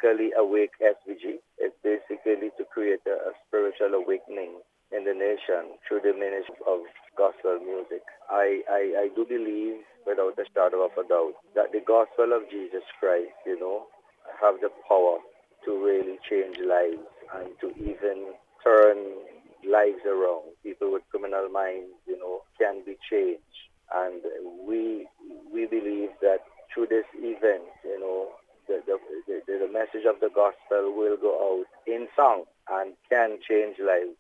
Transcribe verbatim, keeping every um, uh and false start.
basically Awake S V G. It's basically to create a, a spiritual awakening in the nation through the ministry of gospel music. I, I, I do believe, without a shadow of a doubt, that the gospel of Jesus Christ, you know, have the power to really change lives and to even turn lives around. People with criminal minds, you know, can be changed. And we we believe that through this event, you know, the, the, the, the message of the gospel will go out in song and can change lives.